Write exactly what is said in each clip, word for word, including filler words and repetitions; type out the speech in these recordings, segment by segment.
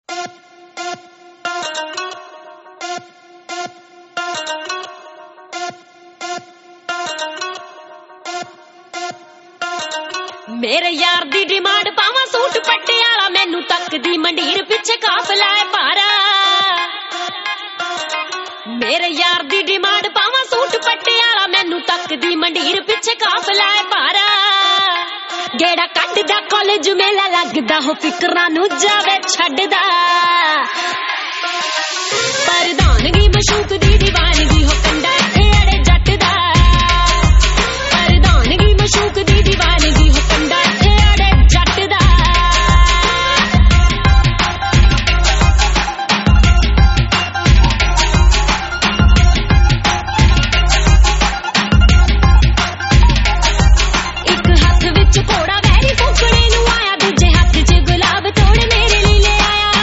मेरे यार दी डिमांड पावा सूट पटियाला मैनू तकदी मंडीर पिछे काफला है पारा। मेरे यार दी डिमांड पावा सूट पटियाला मैनू तकदी मंडीर पिछे काफला है पारा। गेड़ा कड्डदा कॉलेज मेला लगदा हो फिकरां नू जावे छड्डदा। प्रधानगी मशूक दी दीवानगी हो कंडा इत्थे अड़े जट दा। प्रधानगी मशूक दी दीवानगी हो कंडा इत्थे अड़े जट दा। एक हाथ विच घोड़ा वैरी फूकणे नू आया, दूजे हाथ च गुलाब तोड़ मेरे लिए ले आया।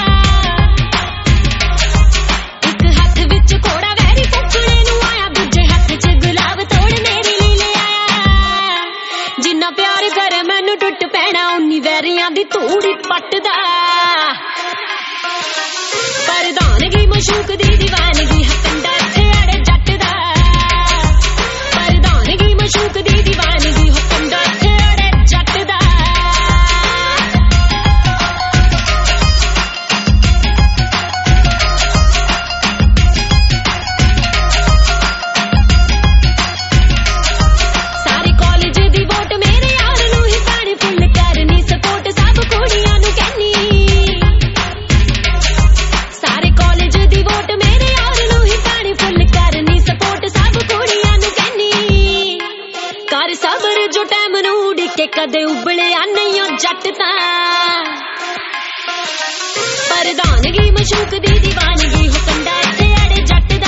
एक हाथ विच घोड़ा वैरी फूकणे नू आया, दूजे हाथ च गुलाब तोड़ मेरे लिए ले आया। जिन्ना प्यार करे मैनू टुट पैना उन्नी वैरियां दी धूड़ी पटदा। प्रधानगी मशूक दी दीवानगी है कंडा इत्थे अड़े जट दा। प्रधानगी मशूक दी दीवानगी हो कंडा इत्थे अड़े जट दा। सारे कॉलेज दी वोट मेरे यार नू ही पानी फुल करनी सपोर्ट सब कुड़ियां नू कहनी। सारे कॉलेज दी वोट मेरे यार नू ही पानी फुल करनी सपोर्ट सब कुड़ियां नू कहनी। कर सबर जो टाइम नू उड़के कदे उबलिया नहीं ओ जट तां। प्रधानगी मशूक दी दीवानगी हो कंडा इत्थे अड़े जट दा।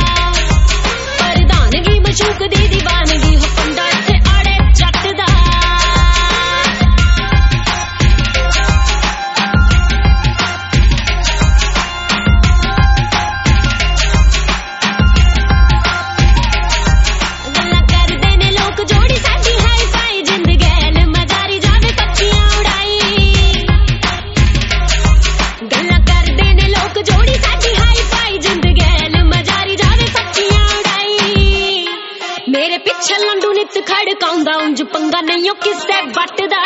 प्रधानगी मशूक दी दीवानगी हो कंडा इत्थे अड़े जट दा। गल्लां करदे ने लोक जोड़ी साडी हाई फाई जिंद गैल मजारी जावे पक्षियां उड़ाई। गल्लां करदे ने लोक जोड़ी साडी हाई फाई जिंद गैल मजारी जावे पक्षियां उड़ाई। मेरे पिछे लंडू नित खड़काउंदा उंज पंगा नहीं ओ किसे बटदा।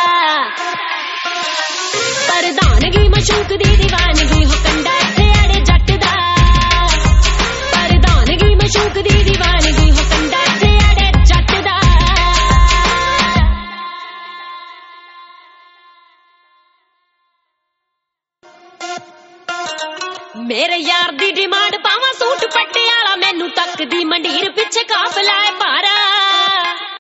प्रधानगी मशूक दी दीवानगी हो कंडा इत्थे अड़े जट दा। प्रधानगी मशूक दी दीवानगी हो कंडा इत्थे अड़े जट दा। मेरे यार दी डिमांड पावा सूट पटियाला मैनू तकदी मंडीर